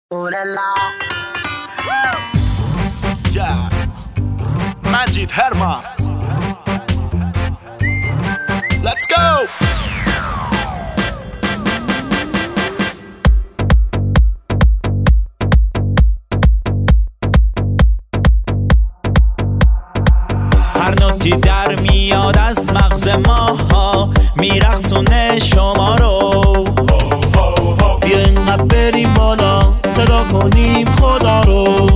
Yeah. مجید هرمان. Let's go. هر نوتی در میاد از مغز ماها میرقصونه شما رو. بیا اینقدر بریم بالا صدا کنیم خدا رو.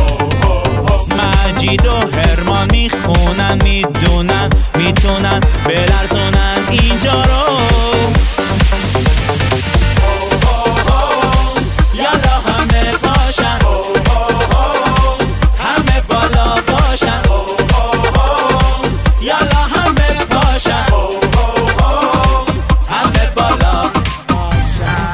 مجید و هرمان میخونن میدونن میتونن بلرزونن اینجا رو. یالا همه باشن همه بالا باشن. یالا همه باشن همه بالا باشن.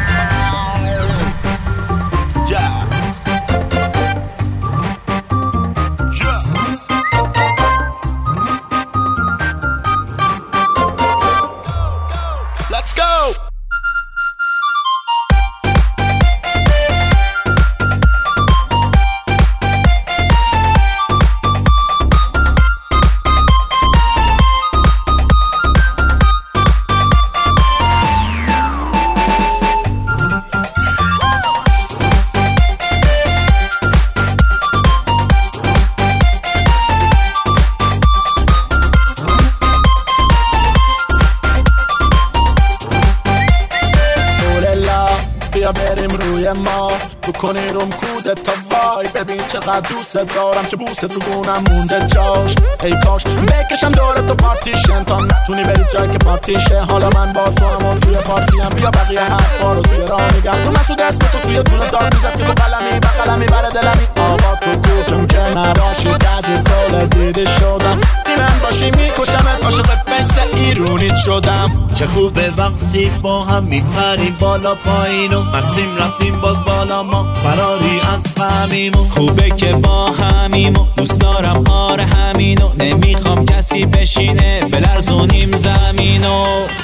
Let's go. بیا بریم روی ما بکنی روم کودت تا وای. ببین چقدر دوست دارم که بوست رو گونم مونده جاش. ای کاش بکشم دورت تو پارتیشن تا نتونی بری جایی که پارتیشه. حالا من با تو همون توی پارتیم. بیا بقیه حرفا رو توی راه میگم. تو مسعود اسم تو توی طول داد میزد که تو قلمی بقلمی بره دلمی. آبا تو کوچم که نباشی کج کل دیده شدم. دیمن باشی میکشمت عاشق پسته ایرونیت شدم. چه خوبه وقتی با هم میپریم بالا پایین و مستیم رفتیم باز بالا ما فراری از همیمون. خوبه که با همیمو دوست دارم آره همینو. نمیخوام کسی بشینه بلرزونیم زمینو.